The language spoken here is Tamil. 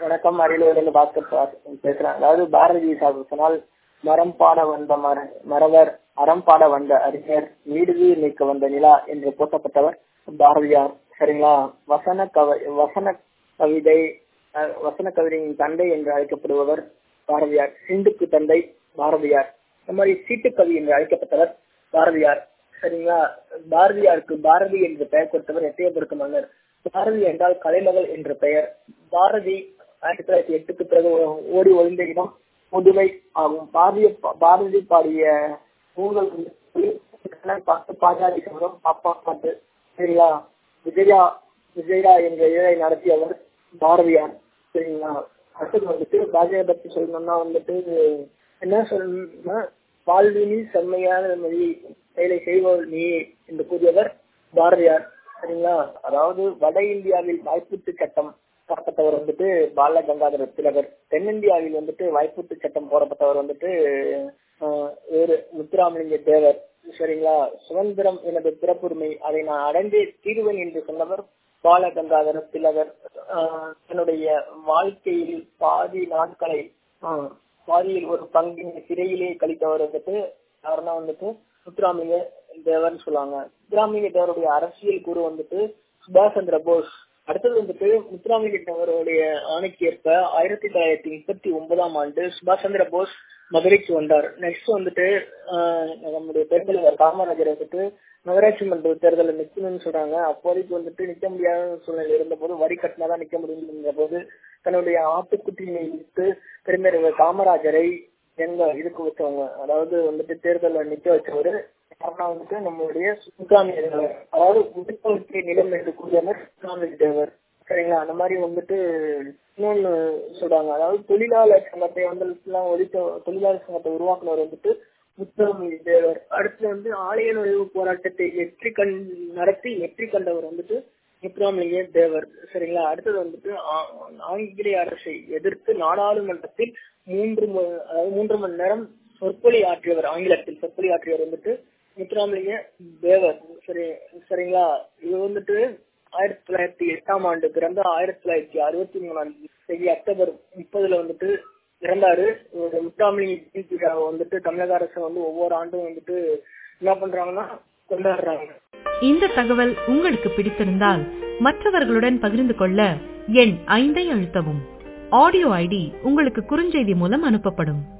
வணக்கம். அரியலூர்ல பாஸ்கர் பேசுறேன். அதாவது பாரதி சாஹிப் சொன்னால் மரம் பாட வந்த மறவர், அறம் பாட வந்த அறிஞர், நீடுவீர் நீக்க வந்த நிலா என்று போற்றப்பட்டவர் பாரதியார். சரிங்களா? வசன கவிதையின் தந்தை என்று அழைக்கப்படுபவர் பாரதியார். சிந்துக்கு தந்தை பாரதியார். இந்த மாதிரி சீட்டுக்கவி என்று அழைக்கப்பட்டவர் பாரதியார். சரிங்களா? பாரதியாருக்கு பாரதி என்று பெயர் கொடுத்தவர் எட்டயபுரத்து மன்னர். பாரதி என்றால் கலைமகள் என்று பெயர். பாரதி 1908க்கு பிறகு ஓடி ஒளிந்த இடம் புதுவை ஆகும். பாரதி பாடிய நூல்கள் பாஞ்சாலி சபதம், பாப்பா பாட்டு. சரிங்களா? விஜயா என்ற இதழை நடத்தியவர் பாரதியார். சரிங்களா? அடுத்தது வந்துட்டு பாரதியார் பற்றி சொல்லணும்னா வந்துட்டு என்ன சொல்லணும்னா, வாழ்வினில் செம்மையான மொழி செயலை செய்பவர் நீ என்று கூறியவர் பாரதியார். சரிங்களா? அதாவது வட இந்தியாவில் வாய்ப்பூட்டு சட்டம் போடப்பட்டவர் வந்துட்டு பால கங்காதர திலகர். தென்னிந்தியாவில் வந்துட்டு வாய்ப்பூட்டு சட்டம் போடப்பட்டவர் வந்துட்டு முத்துராமலிங்க தேவர். சரிங்களா? சுதந்திரம் எனது பிறப்புரிமை, அதை நான் அடைந்தே தீர்வேன் என்று சொன்னவர் பால கங்காதர திலகர். தன்னுடைய வாழ்க்கையில் பாதியில் ஒரு பங்கின் சிறையிலே கழித்தவர் வந்துட்டு யாருன்னா வந்துட்டு முத்துராமலிங்க தேவர்னு சொல்லுவாங்க. முத்துராமலிங்க தேவருடைய அரசியல் குரு வந்துட்டு சுபாஷ் சந்திர போஸ். அடுத்தது வந்துட்டு முத்துராமலிங்க தேவருடைய ஆணைக்கு ஏற்ப 1939 சுபாஷ் சந்திர போஸ் மதுரைக்கு வந்தார். நெக்ஸ்ட் வந்துட்டு நம்முடைய பெருந்தலைவர் காமராஜர் வந்துட்டு நகராட்சி மன்ற தேர்தலில் நிக்கணும்னு சொல்றாங்க. அப்போதைக்கு வந்துட்டு நிக்க முடியாத சூழ்நிலை இருந்த போது, வரி கட்டினாதான் நிக்க முடியுங்கிற போது தன்னுடைய ஆட்டுக்குட்டியை வைத்து பெருந்தலைவர் காமராஜரை இதுக்கு வச்சவங்க, அதாவது வந்துட்டு தேர்தலில் நிக்க வச்சவரு வந்துட்டு நம்மளுடைய முத்துராமலிங்க தேவர். அதாவது உடுப்பளுக்கு நிலம் என்று கூறியவர் முத்துராமலிங்க தேவர். சரிங்களா? அந்த மாதிரி வந்துட்டு இன்னொன்னு சொல்றாங்க, அதாவது தொழிலாளர் சங்கத்தை வந்து தொழிலாளர் சங்கத்தை உருவாக்குனவர் வந்துட்டு முத்துராமலிங்க தேவர். அடுத்து வந்து ஆலய நுழைவு போராட்டத்தை நடத்தி வெற்றி கண்டவர் வந்துட்டு முத்துராமலிங்க தேவர். சரிங்களா? அடுத்தது வந்துட்டு ஆங்கிலேய அரசை எதிர்த்து நாடாளுமன்றத்தில் 3 மணி நேரம் ஆங்கிலத்தில் சொற்பொழி ஆற்றியவர் வந்துட்டு முத்துராமலிங்க தேவர். சரிங்களா? இது வந்துட்டு 1908 பிறந்த 1963 அக்டோபர் 30 வந்துட்டு இறந்தாரு. முத்துராமலிங்க வந்துட்டு தமிழக அரசு வந்து ஒவ்வொரு ஆண்டும் வந்துட்டு என்ன பண்றாங்கன்னா கொண்டாடுறாங்க. இந்த தகவல் உங்களுக்கு பிடித்திருந்தால் மற்றவர்களுடன் பகிர்ந்து கொள்ள எண் 5 அழுத்தவும். ஆடியோ ஐடி உங்களுக்கு குறுஞ்செய்தி மூலம் அனுப்பப்படும்.